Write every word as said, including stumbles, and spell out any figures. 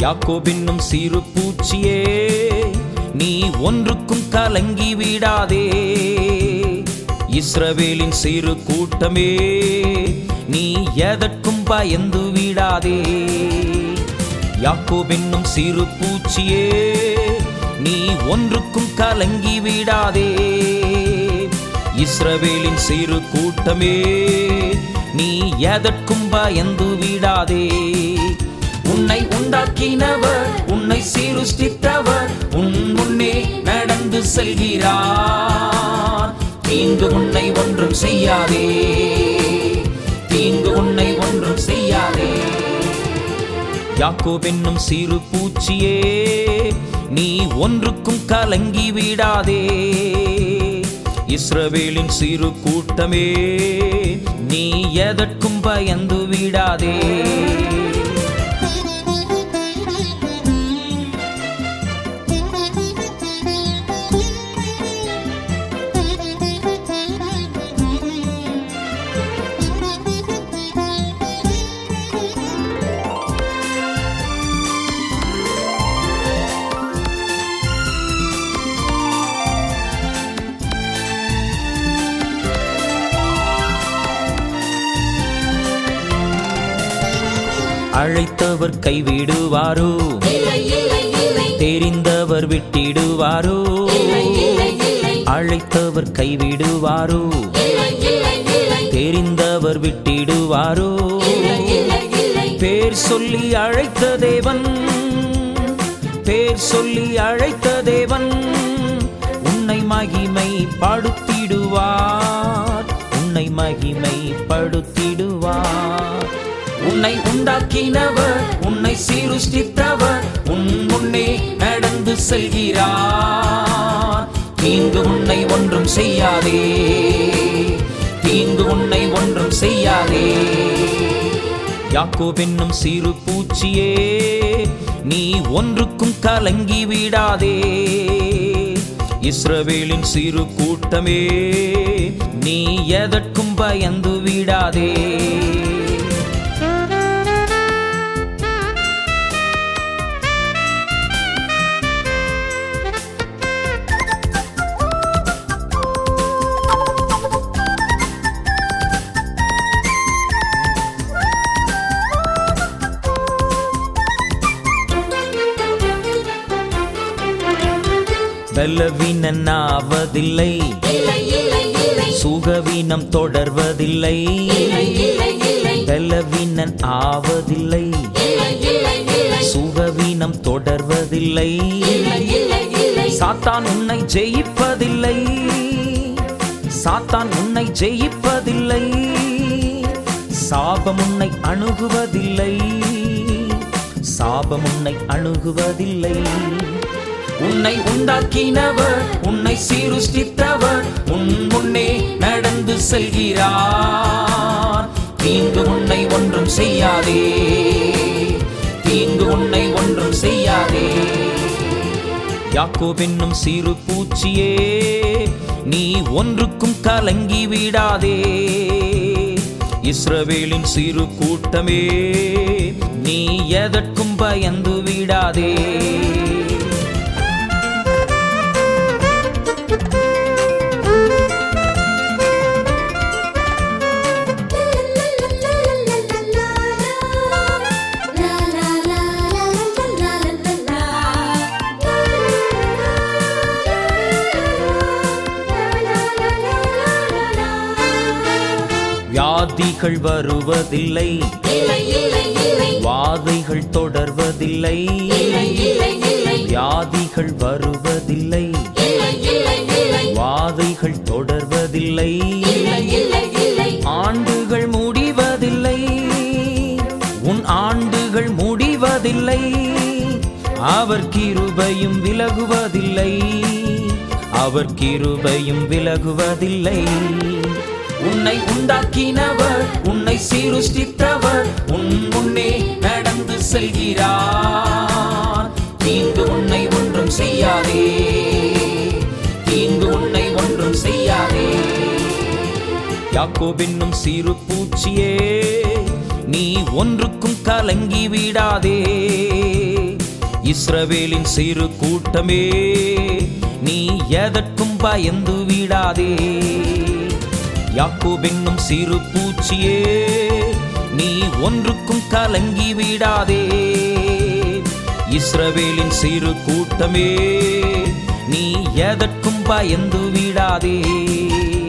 யாக்கோபென்னும் சிறு பூச்சியே, நீ ஒன்றுக்கும் கலங்கி விடாதே. இஸ்ரவேலின் சிறு கூட்டமே, நீ எதற்கும் பயந்து விடாதே. யாக்கோபென்னும் சிறு பூச்சியே, நீ ஒன்றுக்கும் கலங்கி விடாதே. இஸ்ரவேலின் சிறு கூட்டமே, நீ எதற்கும் பயந்து விடாதே. உன்னை உண்டாக்கினவர், உன்னை சிருஷ்டித்தவர் உன் முன்னே நடந்து செல்கிறார். தீங்கு உன்னை ஒன்றும் செய்யாதே, தீங்கு உன்னை ஒன்றும் செய்யாதே. யாக்கோபென்னும் சிறு பூச்சியே, நீ ஒன்றுக்கும் கலங்கி விடாதே. இஸ்ரவேலின் சிறு கூட்டமே, நீ எதற்கும் பயந்து விடாதே. அழைத்தவர் கைவிடுவாரோ? தெரிந்தவர் விட்டிடுவாரோ? அழைத்தவர் கைவிடுவாரோ? தெரிந்தவர் விட்டிடுவாரோ? பேர் சொல்லி அழைத்த தேவன், பேர் சொல்லி அழைத்த தேவன் உன்னை மகிமை படுத்திடுவார், உன்னை மகிமை படுத்திடுவார். உன்னை உண்டாக்கினவர், உன்னை சிருஷ்டித்தவர் உன் முன்னே நடந்து செல்கிறார். தீங்கு உன்னை ஒன்றும் செய்யாதே, தீங்கு உன்னை ஒன்றும் செய்யாதே. யாக்கோபென்னும் சிறு பூச்சியே, நீ ஒன்றுக்கும் கலங்கி விடாதே. இஸ்ரவேலின் சிறு கூட்டமே, நீ எதற்கும் பயந்து விடாதே. பலவீனன் ஆவதில்லை, சுகவீனம் தொடர்வதில்லை. பலவீனன் ஆவதில்லை, சுகவீனம் தொடர்வதில்லை. சாத்தான் உன்னை ஜெயிப்பதில்லை, சாத்தான் உன்னை ஜெயிப்பதில்லை. சாபம் உன்னை அணுகுவதில்லை, சாபம் உன்னை அணுகுவதில்லை. உன்னை உண்டாக்கினவர், உன்னை சிருஷ்டித்தவர் உன் முன்னே நடந்து செல்கிறார். தீங்கு உன்னை ஒன்றும் செய்யாதே, தீங்கு உன்னை ஒன்றும் செய்யாதே. யாக்கோபென்னும் சிறு பூச்சியே, நீ ஒன்றுக்கும் கலங்கி விடாதே. இஸ்ரவேலின் சிறு கூட்டமே, நீ எதற்கும் பயந்து விடாதே. வியாதிகள் வருவதில்லை, வாதைகள் தொடர்வதில்லை. வியாதிகள் வருவதில்லை, வாதைகள் தொடர்வதில்லை. ஆண்டுகள் முடிவதில்லை, உன் ஆண்டுகள் முடிவதில்லை. அவர் கிருபையும் விலகுவதில்லை, அவர் கிருபையும் விலகுவதில்லை. உன்னை உண்டாக்கினவர், உன்னை சிருஷ்டித்தவர் உன் முன்னே நடந்து செல்கிறார். தீங்கு உன்னை ஒன்றும் செய்யாதே, தீங்கு உன்னை ஒன்றும் செய்யாதே. யாக்கோபென்னும் சிறு பூச்சியே, நீ ஒன்றுக்கும் கலங்கி விடாதே. இஸ்ரவேலின் சிறு கூட்டமே, நீ எதற்கும் பயந்து விடாதே. யாக்கோபென்னும் சிறு பூச்சியே, நீ ஒன்றுக்கும் கலங்கி விடாதே. இஸ்ரவேலின் சிறு கூட்டமே, நீ எதற்கும் பயந்து விடாதே.